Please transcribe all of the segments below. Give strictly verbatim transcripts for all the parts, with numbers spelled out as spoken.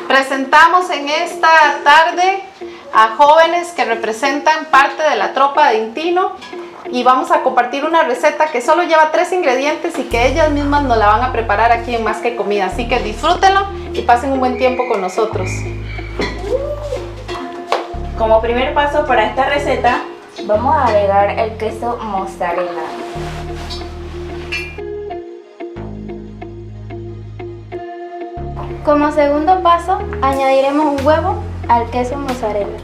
Presentamos en esta tarde a jóvenes que representan parte de la tropa de Intino y vamos a compartir una receta que solo lleva tres ingredientes y que ellas mismas nos la van a preparar aquí en Más que Comida. Así que disfrútenlo y pasen un buen tiempo con nosotros. Como primer paso para esta receta, vamos a agregar el queso mozzarella. Como segundo paso, añadiremos un huevo al queso mozzarella.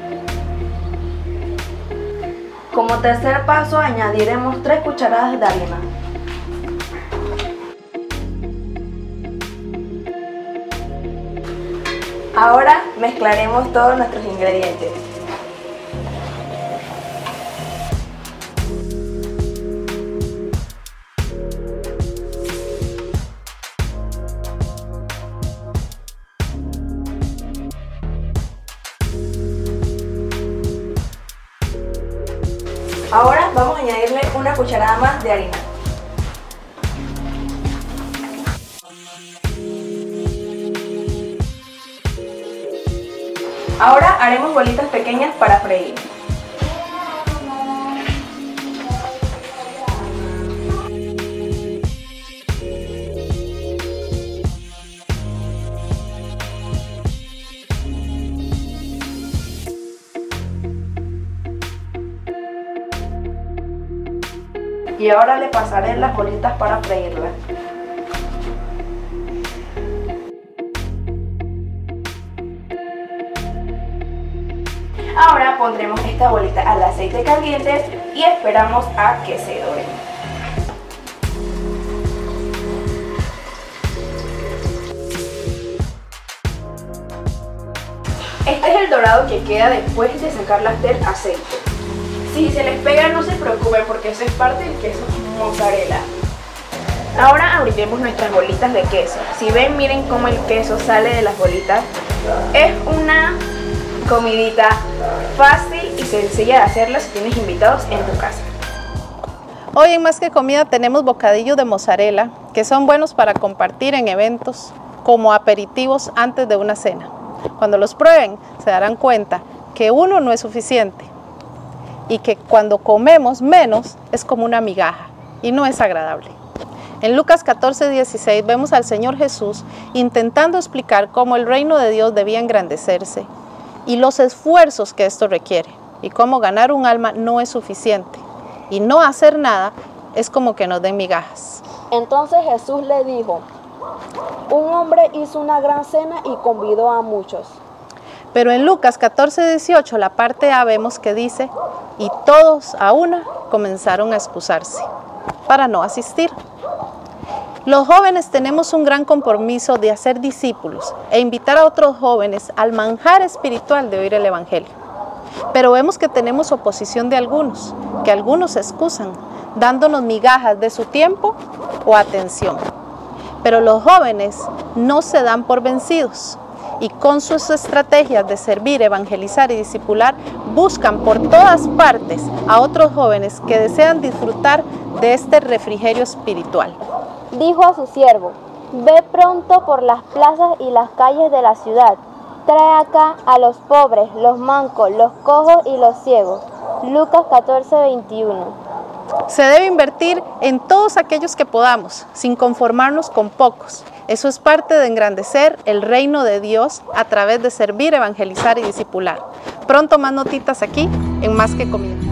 Como tercer paso, añadiremos tres cucharadas de harina. Ahora mezclaremos todos nuestros ingredientes. Ahora vamos a añadirle una cucharada más de harina. Ahora haremos bolitas pequeñas para freír. Y ahora le pasaré las bolitas para freírlas. Ahora pondremos esta bolita al aceite caliente y esperamos a que se dore. Este es el dorado que queda después de sacarlas del aceite. Si se les pega, no se preocupen porque eso es parte del queso mozzarella. Ahora abriremos nuestras bolitas de queso. Si ven, miren cómo el queso sale de las bolitas. Es una comidita fácil y sencilla de hacerla si tienes invitados en tu casa. Hoy en Más que Comida tenemos bocadillos de mozzarella que son buenos para compartir en eventos como aperitivos antes de una cena. Cuando los prueben se darán cuenta que uno no es suficiente y que cuando comemos menos es como una migaja y no es agradable. En Lucas catorce, dieciséis vemos al Señor Jesús intentando explicar cómo el reino de Dios debía engrandecerse y los esfuerzos que esto requiere y cómo ganar un alma no es suficiente y no hacer nada es como que nos den migajas. Entonces Jesús le dijo: un hombre hizo una gran cena y convidó a muchos. Pero en Lucas catorce, dieciocho, la parte A vemos que dice: y todos a una comenzaron a excusarse para no asistir. Los jóvenes tenemos un gran compromiso de hacer discípulos e invitar a otros jóvenes al manjar espiritual de oír el Evangelio. Pero vemos que tenemos oposición de algunos, que algunos se excusan, dándonos migajas de su tiempo o atención. Pero los jóvenes no se dan por vencidos y con sus estrategias de servir, evangelizar y discipular buscan por todas partes a otros jóvenes que desean disfrutar de este refrigerio espiritual. Dijo a su siervo: ve pronto por las plazas y las calles de la ciudad, trae acá a los pobres, los mancos, los cojos y los ciegos. Lucas catorce, veintiuno. Se debe invertir en todos aquellos que podamos, sin conformarnos con pocos. Eso es parte de engrandecer el reino de Dios a través de servir, evangelizar y discipular. Pronto más notitas aquí en Más que Comida.